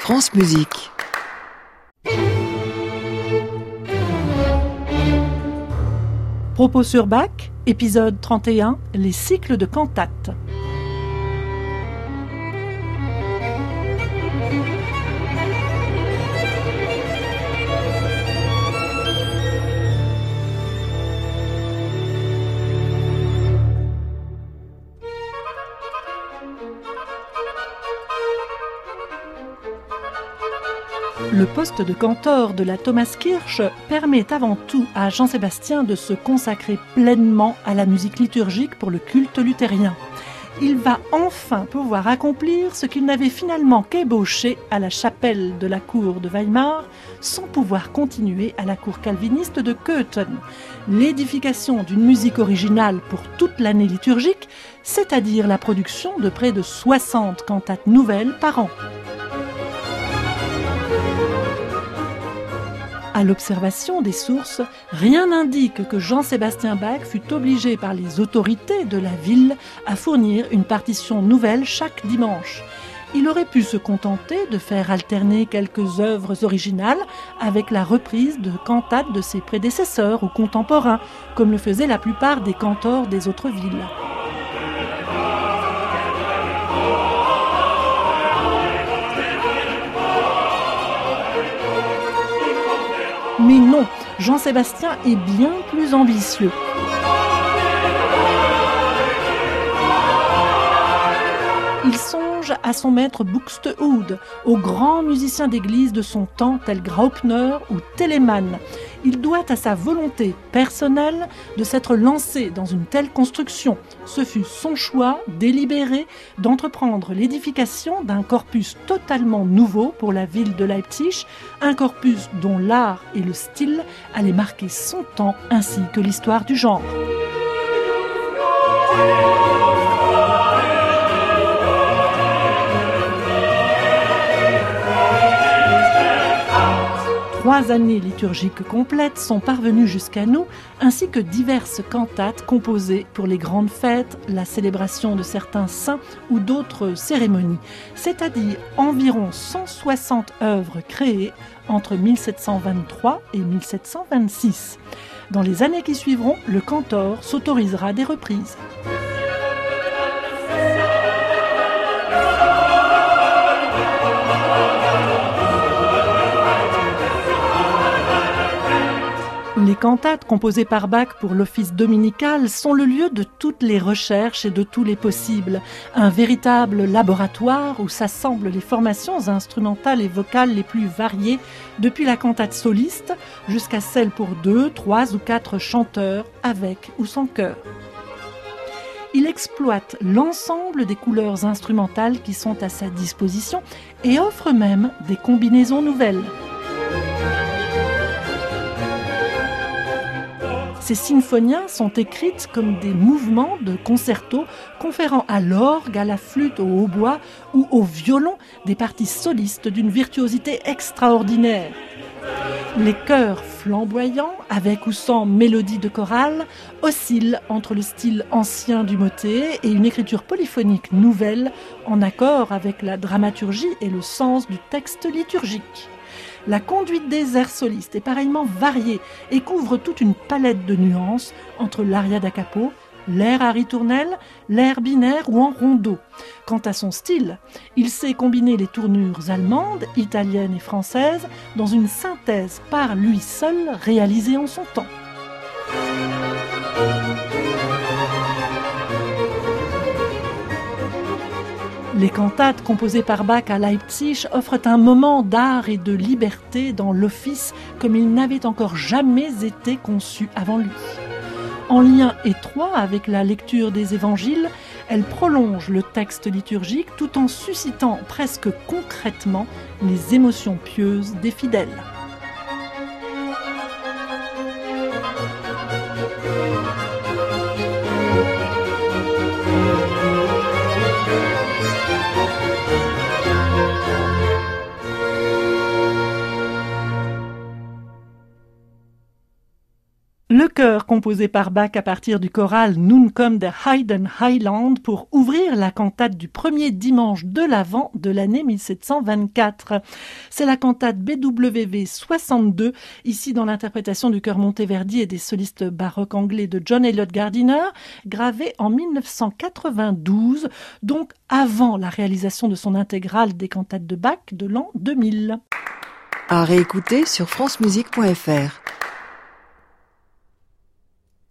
France Musique. Propos sur Bach, épisode 31, les cycles de cantates. Le poste de cantor de la Thomaskirche permet avant tout à Jean-Sébastien de se consacrer pleinement à la musique liturgique pour le culte luthérien. Il va enfin pouvoir accomplir ce qu'il n'avait finalement qu'ébauché à la chapelle de la cour de Weimar, sans pouvoir continuer à la cour calviniste de Köthen. L'édification d'une musique originale pour toute l'année liturgique, c'est-à-dire la production de près de 60 cantates nouvelles par an. À l'observation des sources, rien n'indique que Jean-Sébastien Bach fut obligé par les autorités de la ville à fournir une partition nouvelle chaque dimanche. Il aurait pu se contenter de faire alterner quelques œuvres originales avec la reprise de cantates de ses prédécesseurs ou contemporains, comme le faisaient la plupart des cantors des autres villes. Mais non, Jean-Sébastien est bien plus ambitieux. Il songe à son maître Buxtehude, aux grands musiciens d'église de son temps tels Graupner ou Telemann. Il doit à sa volonté personnelle de s'être lancé dans une telle construction. Ce fut son choix délibéré d'entreprendre l'édification d'un corpus totalement nouveau pour la ville de Leipzig, un corpus dont l'art et le style allaient marquer son temps ainsi que l'histoire du genre. Trois années liturgiques complètes sont parvenues jusqu'à nous, ainsi que diverses cantates composées pour les grandes fêtes, la célébration de certains saints ou d'autres cérémonies, c'est-à-dire environ 160 œuvres créées entre 1723 et 1726. Dans les années qui suivront, le cantor s'autorisera des reprises. Les cantates composées par Bach pour l'office dominical sont le lieu de toutes les recherches et de tous les possibles. Un véritable laboratoire où s'assemblent les formations instrumentales et vocales les plus variées, depuis la cantate soliste jusqu'à celle pour 2, 3 ou 4 chanteurs, avec ou sans chœur. Il exploite l'ensemble des couleurs instrumentales qui sont à sa disposition et offre même des combinaisons nouvelles. Ces sinfonias sont écrites comme des mouvements de concerto conférant à l'orgue, à la flûte, au hautbois ou au violon des parties solistes d'une virtuosité extraordinaire. Les chœurs flamboyants, avec ou sans mélodie de chorale, oscillent entre le style ancien du motet et une écriture polyphonique nouvelle en accord avec la dramaturgie et le sens du texte liturgique. La conduite des airs solistes est pareillement variée et couvre toute une palette de nuances entre l'aria da capo, l'air à ritournelle, l'air binaire ou en rondeau. Quant à son style, il sait combiner les tournures allemandes, italiennes et françaises dans une synthèse par lui seul réalisée en son temps. Les cantates composées par Bach à Leipzig offrent un moment d'art et de liberté dans l'office comme il n'avait encore jamais été conçu avant lui. En lien étroit avec la lecture des évangiles, elles prolongent le texte liturgique tout en suscitant presque concrètement les émotions pieuses des fidèles. Le chœur composé par Bach à partir du choral Nun kommt der Heiden Heiland pour ouvrir la cantate du premier dimanche de l'Avent de l'année 1724. C'est la cantate BWV 62, ici dans l'interprétation du chœur Monteverdi et des solistes baroques anglais de John Eliot Gardiner, gravée en 1992, donc avant la réalisation de son intégrale des cantates de Bach de l'an 2000. À réécouter sur francemusique.fr.